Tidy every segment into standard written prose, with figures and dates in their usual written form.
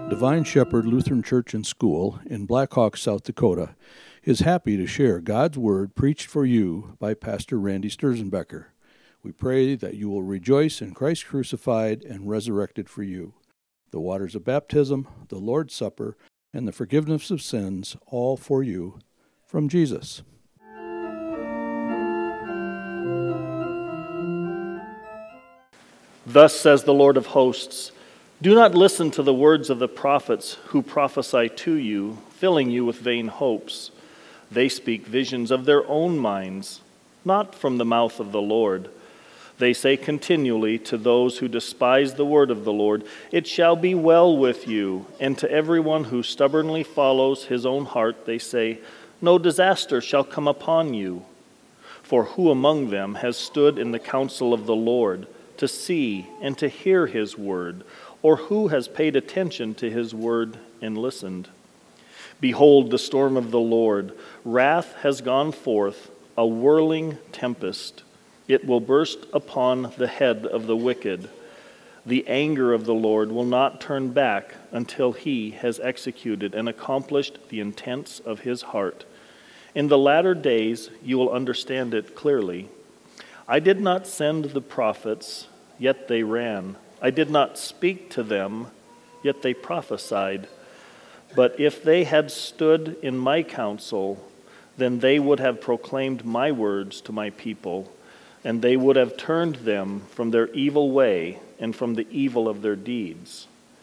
Divine Shepherd Lutheran Church and School in Black Hawk, South Dakota, is happy to share God's Word preached for you by Pastor Randy Sturzenbecker. We pray that you will rejoice in Christ crucified and resurrected for you. The waters of baptism, the Lord's Supper, and the forgiveness of sins, all for you, from Jesus. Thus says the Lord of hosts, do not listen to the words of the prophets who prophesy to you, filling you with vain hopes. They speak visions of their own minds, not from the mouth of the Lord. They say continually to those who despise the word of the Lord, it shall be well with you. And to everyone who stubbornly follows his own heart, they say, no disaster shall come upon you. For who among them has stood in the counsel of the Lord to see and to hear his word? Or who has paid attention to his word and listened? Behold, the storm of the Lord, wrath has gone forth, a whirling tempest. It will burst upon the head of the wicked. The anger of the Lord will not turn back until he has executed and accomplished the intents of his heart. In the latter days you will understand it clearly. I did not send the prophets, yet they ran. I did not speak to them, yet they prophesied. But if they had stood in my counsel, then they would have proclaimed my words to my people, and they would have turned them from their evil way and from the evil of their deeds.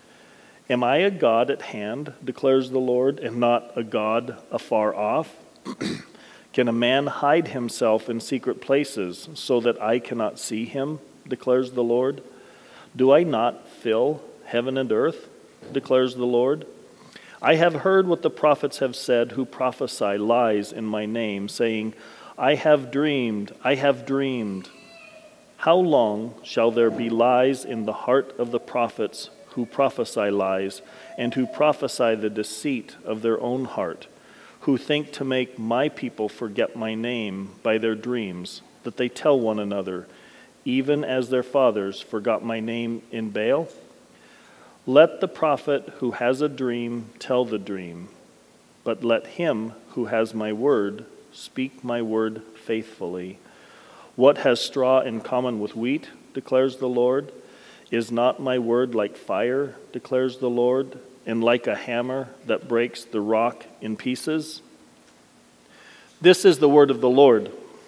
Am I a God at hand, declares the Lord, and not a God afar off? Can a man hide himself in secret places so that I cannot see him, declares the Lord? Do I not fill heaven and earth, declares the Lord? I have heard what the prophets have said who prophesy lies in my name, saying, I have dreamed, I have dreamed. How long shall there be lies in the heart of the prophets who prophesy lies, and who prophesy the deceit of their own heart, who think to make my people forget my name by their dreams, that they tell one another, even as their fathers forgot my name in Baal? Let the prophet who has a dream tell the dream, but let him who has my word speak my word faithfully. What has straw in common with wheat, declares the Lord? Is not my word like fire, declares the Lord, and like a hammer that breaks the rock in pieces? This is the word of the Lord.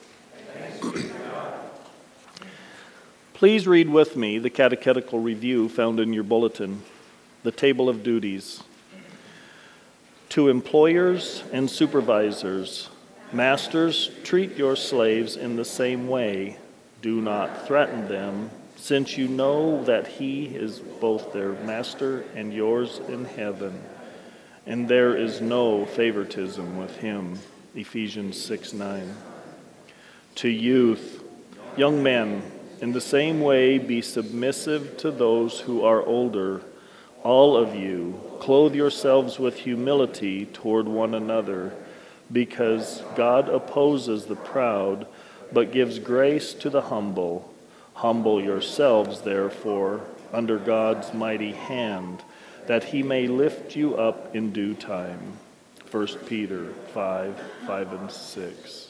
Please read with me the catechetical review found in your bulletin, the table of duties. To employers and supervisors, masters, treat your slaves in the same way. Do not threaten them, since you know that he is both their master and yours in heaven, and there is no favoritism with him. Ephesians 6:9. To youth, young men, in the same way, be submissive to those who are older. All of you, clothe yourselves with humility toward one another, because God opposes the proud, but gives grace to the humble. Humble yourselves, therefore, under God's mighty hand, that he may lift you up in due time. 1 Peter 5 and 6.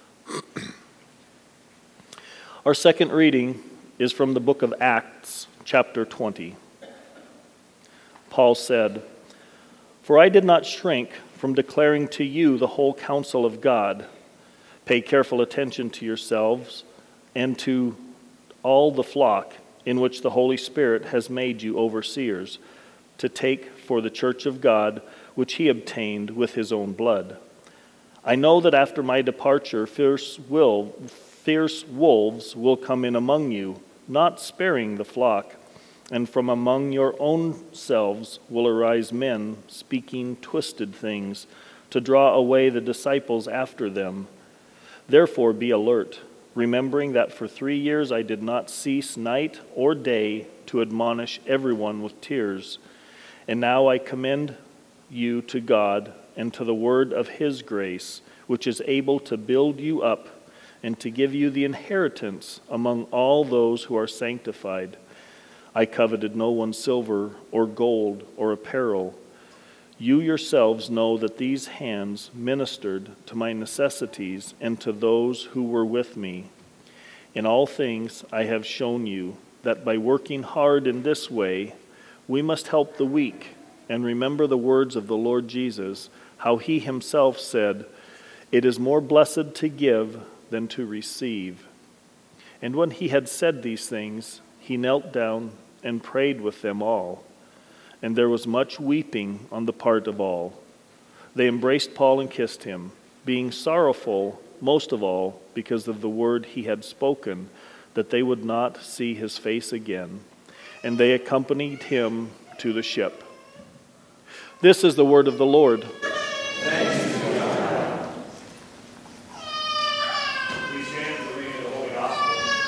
Our second reading is from the book of Acts, chapter 20. Paul said, For I did not shrink from declaring to you the whole counsel of God. Pay careful attention to yourselves and to all the flock in which the Holy Spirit has made you overseers, to take for the church of God, which he obtained with his own blood. I know that after my departure, fierce wolves will come in among you, not sparing the flock, and from among your own selves will arise men speaking twisted things to draw away the disciples after them. Therefore be alert, remembering that for 3 years I did not cease night or day to admonish everyone with tears. And now I commend you to God and to the word of his grace, which is able to build you up and to give you the inheritance among all those who are sanctified. I coveted no one's silver or gold or apparel. You yourselves know that these hands ministered to my necessities and to those who were with me. In all things I have shown you that by working hard in this way, we must help the weak and remember the words of the Lord Jesus, how he himself said, "It is more blessed to give than to receive." And when he had said these things, he knelt down and prayed with them all. And there was much weeping on the part of all. They embraced Paul and kissed him, being sorrowful most of all because of the word he had spoken, that they would not see his face again. And they accompanied him to the ship. This is the word of the Lord. Thanks be to God. Please stand for the reading of the Holy Gospel.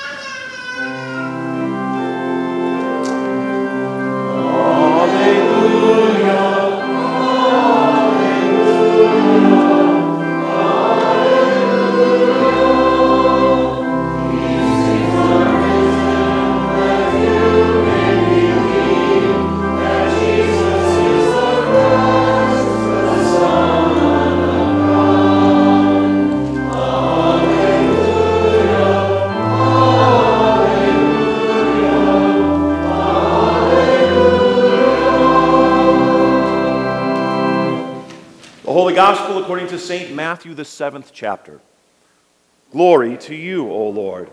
Gospel according to St. Matthew, the 7th chapter. Glory to you, O Lord.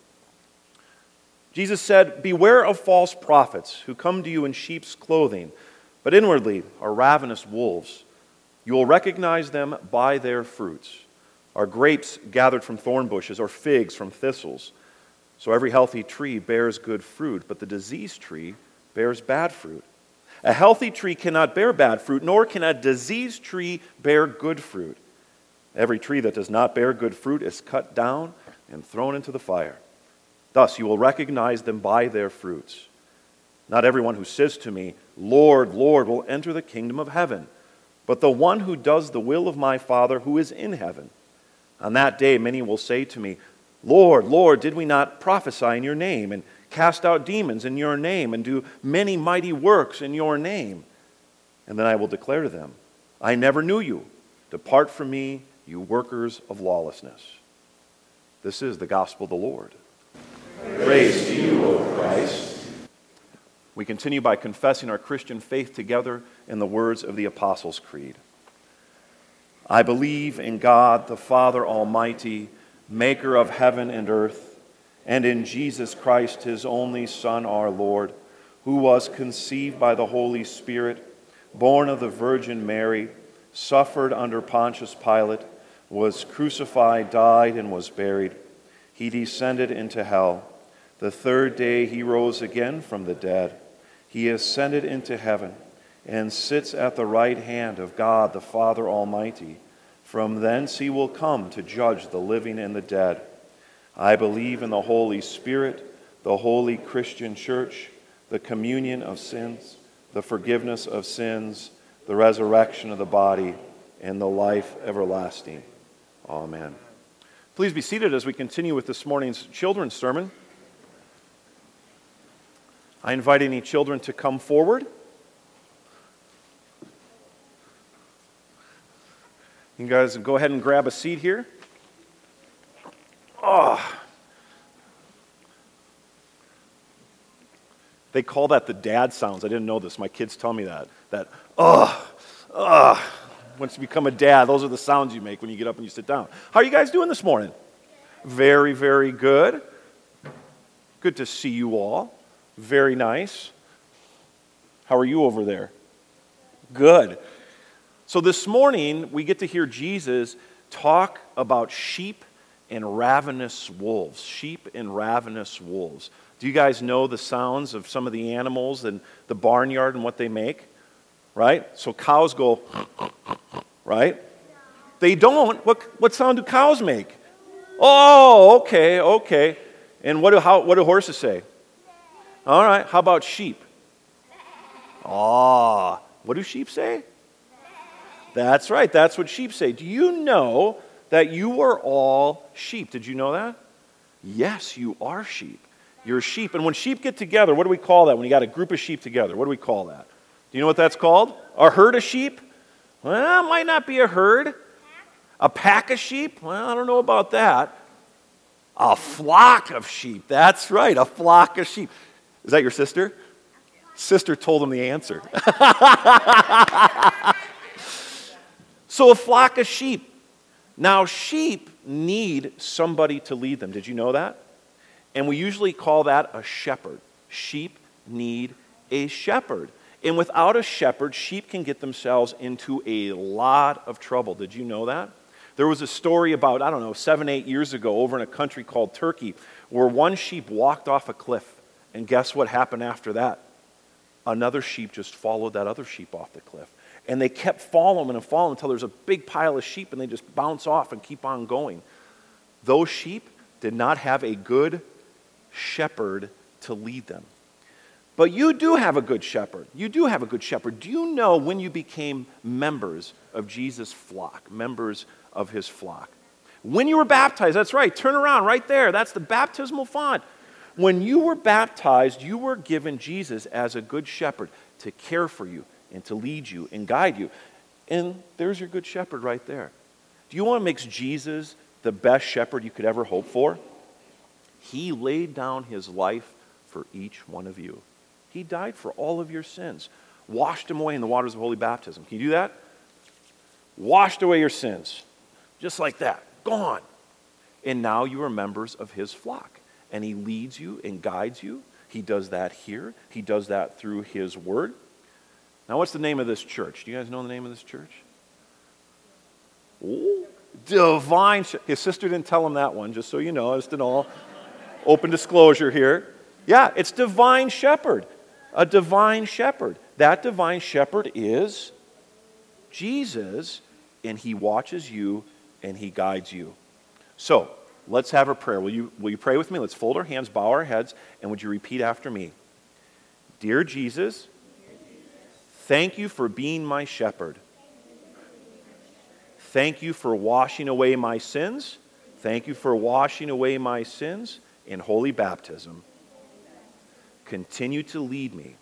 Jesus said, "Beware of false prophets who come to you in sheep's clothing, but inwardly are ravenous wolves. You will recognize them by their fruits. Are grapes gathered from thorn bushes or figs from thistles? So every healthy tree bears good fruit, but the diseased tree bears bad fruit. A healthy tree cannot bear bad fruit, nor can a diseased tree bear good fruit. Every tree that does not bear good fruit is cut down and thrown into the fire. Thus you will recognize them by their fruits. Not everyone who says to me, 'Lord, Lord,' will enter the kingdom of heaven, but the one who does the will of my Father who is in heaven. On that day many will say to me, 'Lord, Lord, did we not prophesy in your name, and cast out demons in your name, and do many mighty works in your name?' And then I will declare to them, 'I never knew you. Depart from me, you workers of lawlessness.'" This is the gospel of the Lord. Praise to you, O Christ. We continue by confessing our Christian faith together in the words of the Apostles' Creed. I believe in God, the Father Almighty, maker of heaven and earth, and in Jesus Christ, his only Son, our Lord, who was conceived by the Holy Spirit, born of the Virgin Mary, suffered under Pontius Pilate, was crucified, died, and was buried. He descended into hell. The third day he rose again from the dead. He ascended into heaven and sits at the right hand of God, the Father Almighty. From thence he will come to judge the living and the dead. I believe in the Holy Spirit, the holy Christian church, the communion of sins, the forgiveness of sins, the resurrection of the body, and the life everlasting. Amen. Please be seated as we continue with this morning's children's sermon. I invite any children to come forward. You guys go ahead and grab a seat here. They call that the dad sounds. I didn't know this. My kids tell me that. Once you become a dad, those are the sounds you make when you get up and you sit down. How are you guys doing this morning? Very, very good. Good to see you all. Very nice. How are you over there? Good. So this morning, we get to hear Jesus talk about sheep and ravenous wolves. Sheep and ravenous wolves. Do you guys know the sounds of some of the animals in the barnyard and what they make? Right? So cows go, right? They don't. What sound do cows make? Oh, okay. And what do horses say? All right. How about sheep? What do sheep say? That's right. That's what sheep say. Do you know that you are all sheep? Did you know that? Yes, you are sheep. You're a sheep. And when sheep get together, what do we call that? When you got a group of sheep together, what do we call that? Do you know what that's called? A herd of sheep? Well, it might not be a herd. A pack of sheep? Well, I don't know about that. A flock of sheep. That's right, a flock of sheep. Is that your sister? Sister told him the answer. So a flock of sheep. Now, sheep need somebody to lead them. Did you know that? And we usually call that a shepherd. Sheep need a shepherd. And without a shepherd, sheep can get themselves into a lot of trouble. Did you know that? There was a story about, 7, 8 years ago over in a country called Turkey where one sheep walked off a cliff. And guess what happened after that? Another sheep just followed that other sheep off the cliff. And they kept following and following until there's a big pile of sheep and they just bounce off and keep on going. Those sheep did not have a good shepherd to lead them. But you do have a good shepherd. You do have a good shepherd. Do you know when you became members of Jesus' flock, members of his flock? When you were baptized, that's right, turn around right there. That's the baptismal font. When you were baptized, you were given Jesus as a good shepherd to care for you and to lead you and guide you. And there's your good shepherd right there. Do you want to make Jesus the best shepherd you could ever hope for? He laid down his life for each one of you. He died for all of your sins, washed them away in the waters of holy baptism. Can you do that? Washed away your sins, just like that, gone. And now you are members of his flock. And he leads you and guides you. He does that here. He does that through his word. Now, what's the name of this church? Do you guys know the name of this church? Oh, Divine Shepherd. His sister didn't tell him that one, just so you know. Just an all open disclosure here. Yeah, it's Divine Shepherd. A divine shepherd. That divine shepherd is Jesus, and he watches you and he guides you. So, let's have a prayer. Will you pray with me? Let's fold our hands, bow our heads, and would you repeat after me? Dear Jesus, thank you for being my shepherd. Thank you for washing away my sins. Thank you for washing away my sins in holy baptism. Continue to lead me.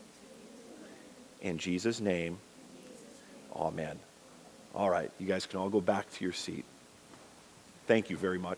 In Jesus' name, amen. All right, you guys can all go back to your seat. Thank you very much.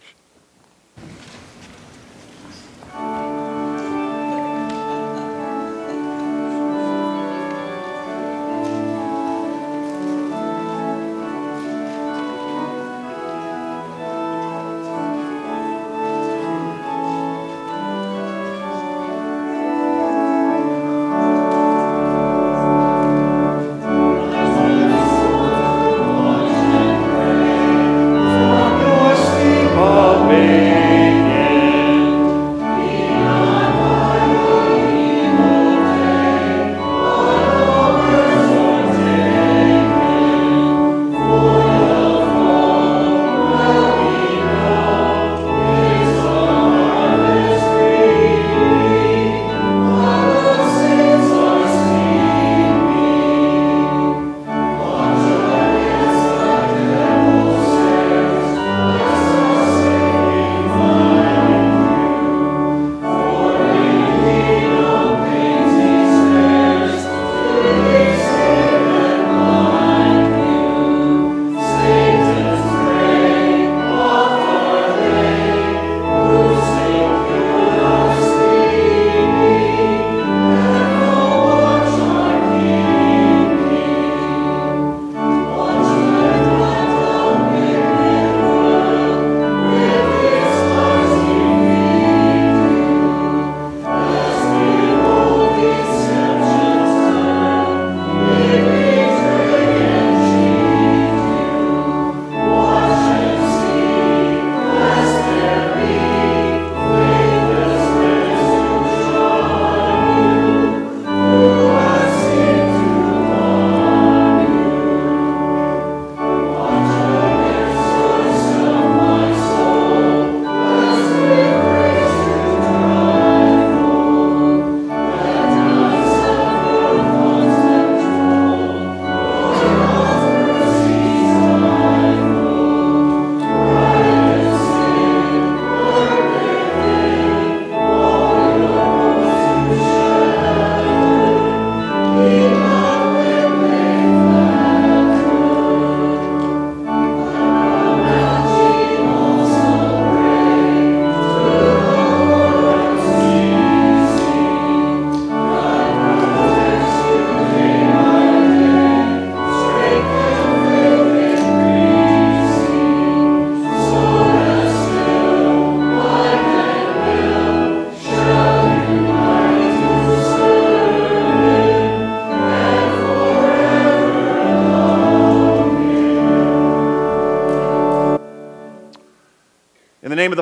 Amen.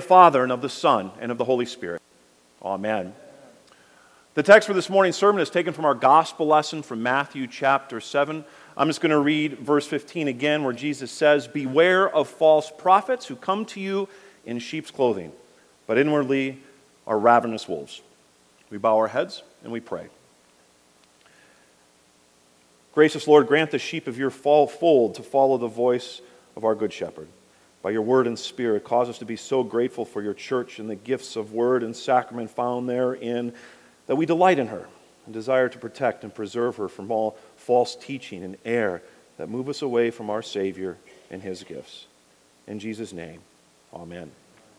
Father, and of the Son, and of the Holy Spirit. Amen. The text for this morning's sermon is taken from our gospel lesson from Matthew chapter 7. I'm just going to read verse 15 again, where Jesus says, "Beware of false prophets who come to you in sheep's clothing, but inwardly are ravenous wolves." We bow our heads and we pray. Gracious Lord, grant the sheep of your fold to follow the voice of our good shepherd. By your word and spirit, cause us to be so grateful for your church and the gifts of word and sacrament found therein, that we delight in her and desire to protect and preserve her from all false teaching and error that move us away from our Savior and his gifts. In Jesus' name, amen.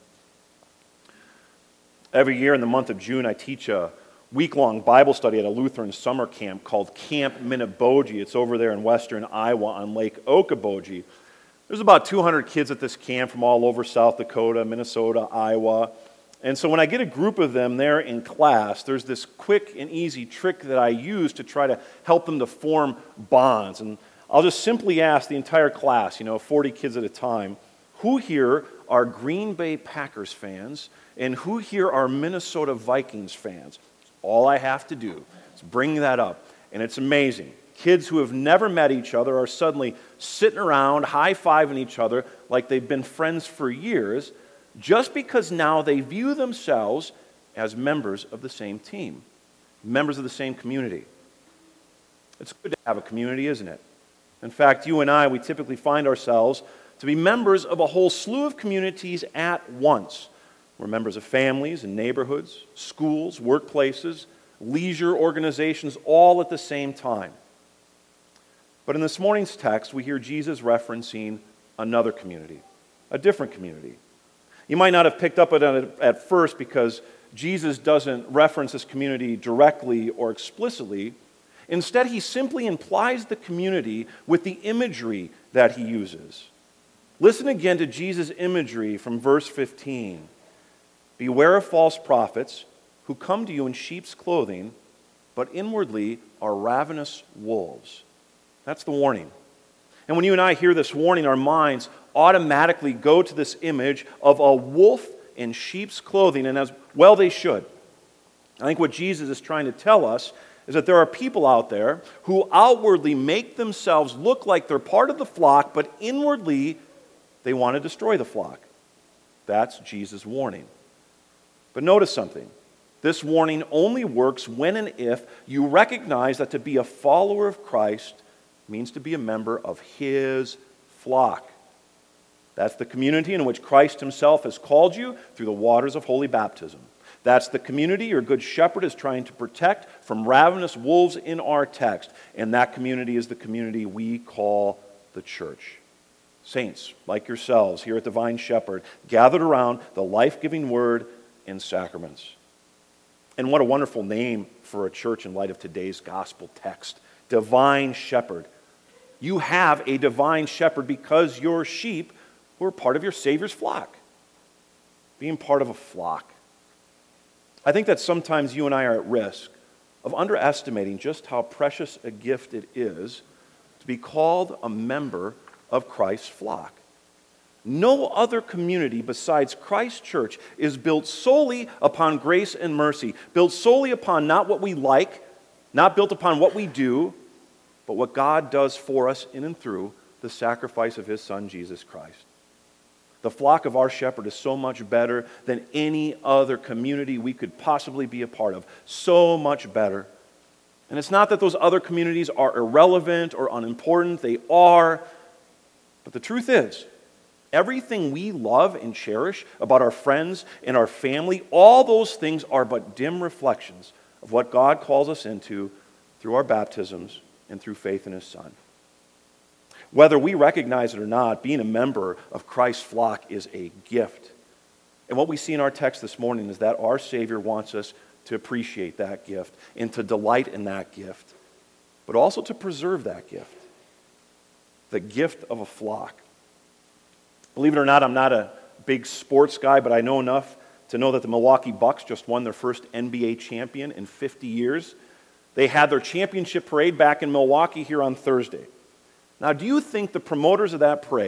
Every year in the month of June, I teach a week-long Bible study at a Lutheran summer camp called Camp Minneboji. It's over there in western Iowa on Lake Okoboji. There's about 200 kids at this camp from all over South Dakota, Minnesota, Iowa. And so when I get a group of them there in class, there's this quick and easy trick that I use to try to help them to form bonds. And I'll just simply ask the entire class, 40 kids at a time, who here are Green Bay Packers fans and who here are Minnesota Vikings fans? All I have to do is bring that up. And it's amazing. Kids who have never met each other are suddenly sitting around, high-fiving each other like they've been friends for years, just because now they view themselves as members of the same team, members of the same community. It's good to have a community, isn't it? In fact, you and I, we typically find ourselves to be members of a whole slew of communities at once. We're members of families and neighborhoods, schools, workplaces, leisure organizations, all at the same time. But in this morning's text, we hear Jesus referencing another community, a different community. You might not have picked up on it at first because Jesus doesn't reference this community directly or explicitly. Instead, he simply implies the community with the imagery that he uses. Listen again to Jesus' imagery from verse 15. "Beware of false prophets who come to you in sheep's clothing, but inwardly are ravenous wolves." That's the warning. And when you and I hear this warning, our minds automatically go to this image of a wolf in sheep's clothing, and as well they should. I think what Jesus is trying to tell us is that there are people out there who outwardly make themselves look like they're part of the flock, but inwardly they want to destroy the flock. That's Jesus' warning. But notice something. This warning only works when and if you recognize that to be a follower of Christ means to be a member of his flock. That's the community in which Christ himself has called you through the waters of holy baptism. That's the community your good shepherd is trying to protect from ravenous wolves in our text. And that community is the community we call the church. Saints like yourselves here at Divine Shepherd, gathered around the life-giving word and sacraments. And what a wonderful name for a church in light of today's gospel text. Divine Shepherd. You have a divine shepherd because your sheep were part of your Savior's flock. Being part of a flock. I think that sometimes you and I are at risk of underestimating just how precious a gift it is to be called a member of Christ's flock. No other community besides Christ's church is built solely upon grace and mercy, built solely upon not what we like, not built upon what we do, but what God does for us in and through the sacrifice of his Son, Jesus Christ. The flock of our shepherd is so much better than any other community we could possibly be a part of. So much better. And it's not that those other communities are irrelevant or unimportant. They are. But the truth is, everything we love and cherish about our friends and our family, all those things are but dim reflections of what God calls us into through our baptisms and through faith in his Son. Whether we recognize it or not, being a member of Christ's flock is a gift. And what we see in our text this morning is that our Savior wants us to appreciate that gift and to delight in that gift, but also to preserve that gift. The gift of a flock. Believe it or not, I'm not a big sports guy, but I know enough to know that the Milwaukee Bucks just won their first NBA champion in 50 years. They had their championship parade back in Milwaukee here on Thursday. Now, do you think the promoters of that parade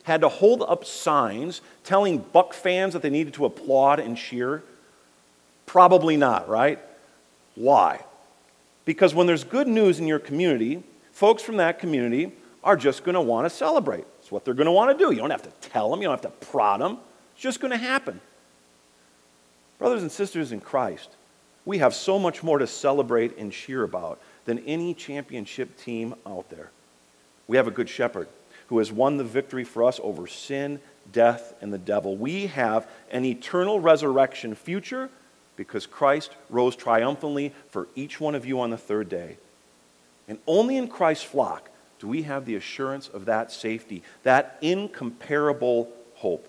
had to hold up signs telling Buck fans that they needed to applaud and cheer? Probably not, right? Why? Because when there's good news in your community, folks from that community are just going to want to celebrate. It's what they're going to want to do. You don't have to tell them. You don't have to prod them. It's just going to happen. Brothers and sisters in Christ, we have so much more to celebrate and cheer about than any championship team out there. We have a good shepherd who has won the victory for us over sin, death, and the devil. We have an eternal resurrection future because Christ rose triumphantly for each one of you on the third day. And only in Christ's flock do we have the assurance of that safety, that incomparable hope.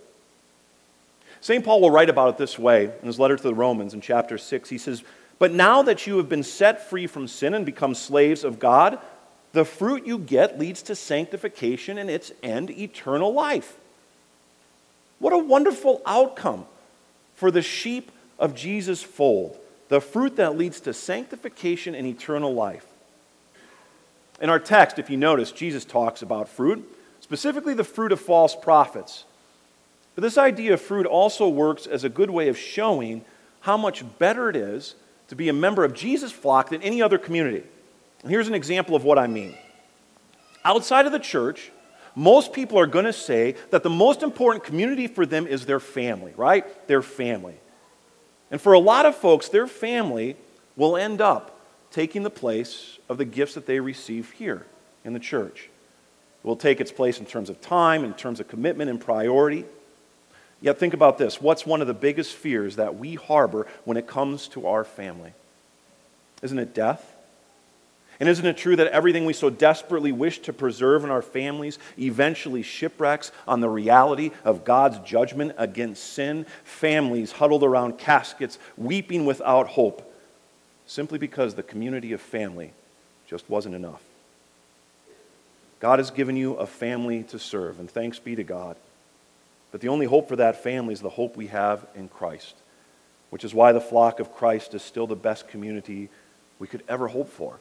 St. Paul will write about it this way in his letter to the Romans in chapter 6. He says, "But now that you have been set free from sin and become slaves of God, the fruit you get leads to sanctification and its end, eternal life." What a wonderful outcome for the sheep of Jesus' fold, the fruit that leads to sanctification and eternal life. In our text, if you notice, Jesus talks about fruit, specifically the fruit of false prophets. But this idea of fruit also works as a good way of showing how much better it is to be a member of Jesus' flock than any other community. And here's an example of what I mean. Outside of the church, most people are going to say that the most important community for them is their family, right? Their family. And for a lot of folks, their family will end up taking the place of the gifts that they receive here in the church. It will take its place in terms of time, in terms of commitment and priority. Yet think about this. What's one of the biggest fears that we harbor when it comes to our family? Isn't it death? And isn't it true that everything we so desperately wish to preserve in our families eventually shipwrecks on the reality of God's judgment against sin? Families huddled around caskets, weeping without hope, simply because the community of family just wasn't enough. God has given you a family to serve, and thanks be to God. But the only hope for that family is the hope we have in Christ, which is why the flock of Christ is still the best community we could ever hope for.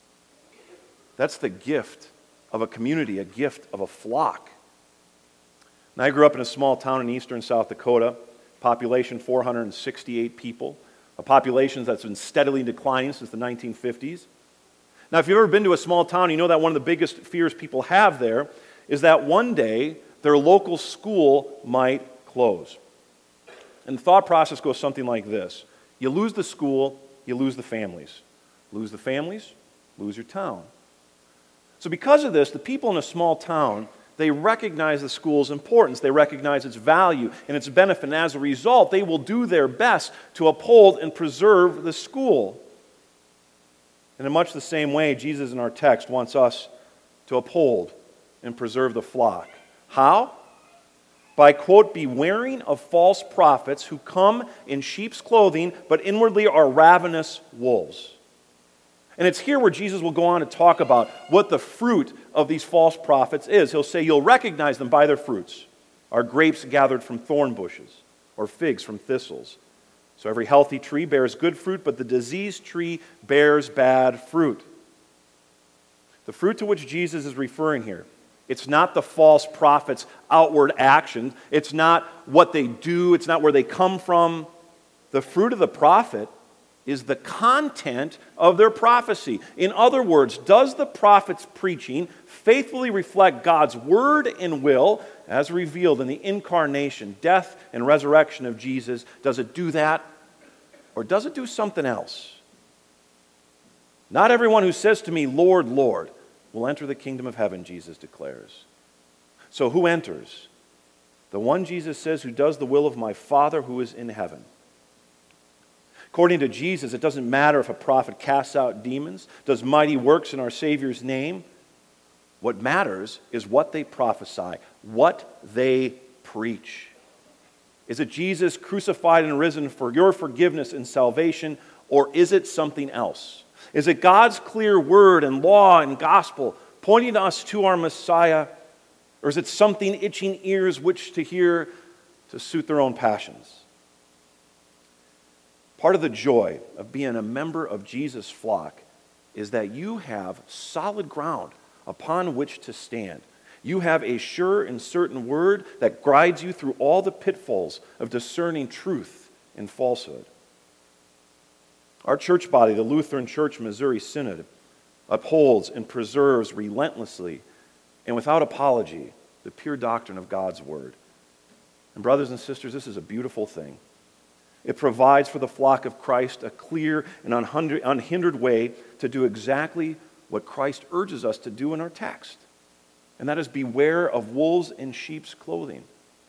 That's the gift of a community, a gift of a flock. And I grew up in a small town in eastern South Dakota, population 468 people, a population that's been steadily declining since the 1950s. Now, if you've ever been to a small town, you know that one of the biggest fears people have there is that one day their local school might close. And the thought process goes something like this. You lose the school, you lose the families. Lose the families, lose your town. So because of this, the people in a small town, they recognize the school's importance. They recognize its value and its benefit. And as a result, they will do their best to uphold and preserve the school. And in much the same way, Jesus in our text wants us to uphold and preserve the flock. How? By, quote, "bewaring of false prophets who come in sheep's clothing, but inwardly are ravenous wolves." And it's here where Jesus will go on to talk about what the fruit of these false prophets is. He'll say, you'll recognize them by their fruits. Are grapes gathered from thorn bushes, or figs from thistles? So every healthy tree bears good fruit, but the diseased tree bears bad fruit. The fruit to which Jesus is referring here, it's not the false prophets' outward action. It's not what they do. It's not where they come from. The fruit of the prophet is the content of their prophecy. In other words, does the prophet's preaching faithfully reflect God's word and will as revealed in the incarnation, death, and resurrection of Jesus? Does it do that, or does it do something else? Not everyone who says to me, "Lord, Lord," will enter the kingdom of heaven, Jesus declares. So who enters? The one, Jesus says, who does the will of my Father who is in heaven. According to Jesus, it doesn't matter if a prophet casts out demons, does mighty works in our Savior's name. What matters is what they prophesy, what they preach. Is it Jesus crucified and risen for your forgiveness and salvation, or is it something else? Is it God's clear word and law and gospel pointing us to our Messiah, or is it something itching ears which to hear to suit their own passions? Part of the joy of being a member of Jesus' flock is that you have solid ground upon which to stand. You have a sure and certain word that guides you through all the pitfalls of discerning truth and falsehood. Our church body, the Lutheran Church Missouri Synod, upholds and preserves relentlessly and without apology the pure doctrine of God's word. And brothers and sisters, this is a beautiful thing. It provides for the flock of Christ a clear and unhindered way to do exactly what Christ urges us to do in our text. And that is beware of wolves in sheep's clothing.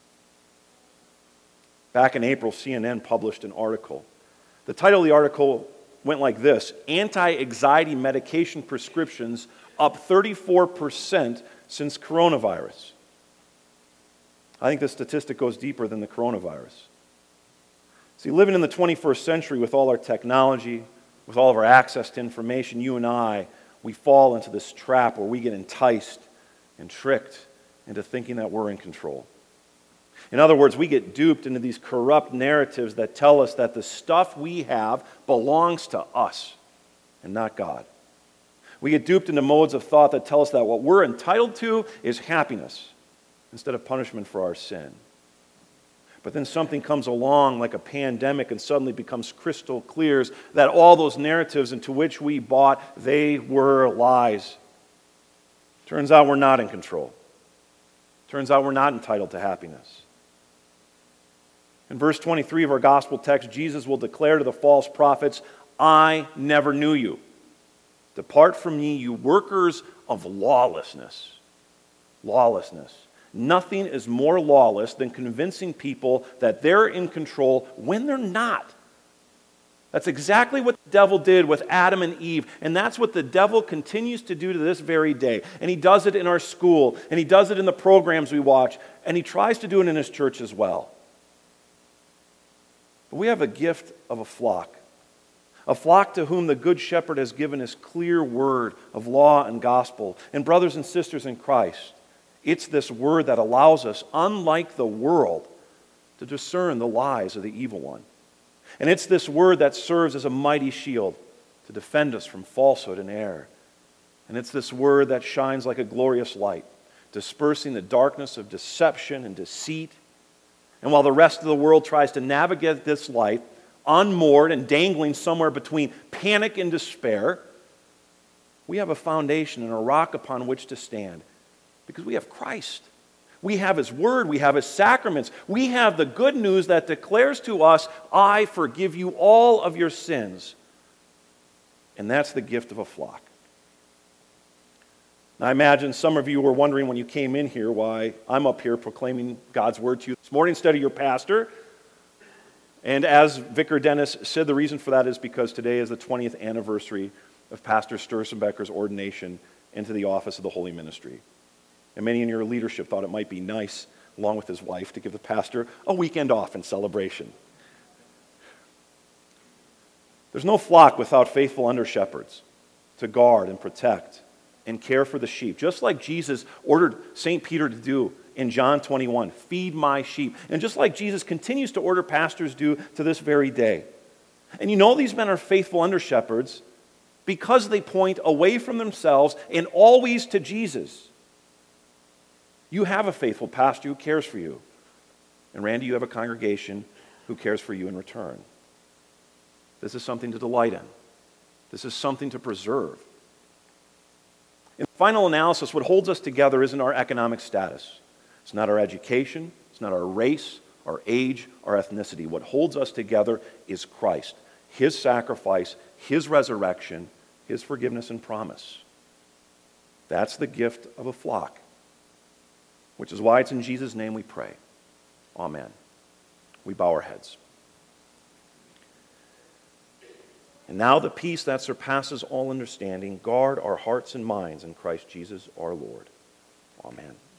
Back in April, CNN published an article. The title of the article went like this: Anti-anxiety medication prescriptions up 34% since coronavirus. I think this statistic goes deeper than the coronavirus. See, living in the 21st century with all our technology, with all of our access to information, you and I, we fall into this trap where we get enticed and tricked into thinking that we're in control. In other words, we get duped into these corrupt narratives that tell us that the stuff we have belongs to us and not God. We get duped into modes of thought that tell us that what we're entitled to is happiness instead of punishment for our sin. But then something comes along like a pandemic and suddenly becomes crystal clear that all those narratives into which we bought, they were lies. Turns out we're not in control. Turns out we're not entitled to happiness. In verse 23 of our gospel text, Jesus will declare to the false prophets, I never knew you. Depart from me, you workers of lawlessness. Lawlessness. Nothing is more lawless than convincing people that they're in control when they're not. That's exactly what the devil did with Adam and Eve, and that's what the devil continues to do to this very day. And he does it in our school, and he does it in the programs we watch, and he tries to do it in his church as well. But we have a gift of a flock to whom the Good Shepherd has given his clear word of law and gospel. And brothers and sisters in Christ, it's this word that allows us, unlike the world, to discern the lies of the evil one. And it's this word that serves as a mighty shield to defend us from falsehood and error. And it's this word that shines like a glorious light, dispersing the darkness of deception and deceit. And while the rest of the world tries to navigate this light, unmoored and dangling somewhere between panic and despair, we have a foundation and a rock upon which to stand. Because we have Christ. We have His Word. We have His sacraments. We have the good news that declares to us, I forgive you all of your sins. And that's the gift of a flock. Now, I imagine some of you were wondering when you came in here why I'm up here proclaiming God's Word to you this morning instead of your pastor. And as Vicar Dennis said, the reason for that is because today is the 20th anniversary of Pastor Sturzenbecker's ordination into the office of the Holy Ministry. And many in your leadership thought it might be nice, along with his wife, to give the pastor a weekend off in celebration. There's no flock without faithful under-shepherds to guard and protect and care for the sheep, just like Jesus ordered St. Peter to do in John 21, feed my sheep. And just like Jesus continues to order pastors do to this very day. And you know these men are faithful under-shepherds because they point away from themselves and always to Jesus. You have a faithful pastor who cares for you. And Randy, you have a congregation who cares for you in return. This is something to delight in. This is something to preserve. In the final analysis, what holds us together isn't our economic status. It's not our education. It's not our race, our age, our ethnicity. What holds us together is Christ, His sacrifice, His resurrection, His forgiveness and promise. That's the gift of a flock. Which is why it's in Jesus' name we pray. Amen. We bow our heads. And now the peace that surpasses all understanding, guard our hearts and minds in Christ Jesus our Lord. Amen.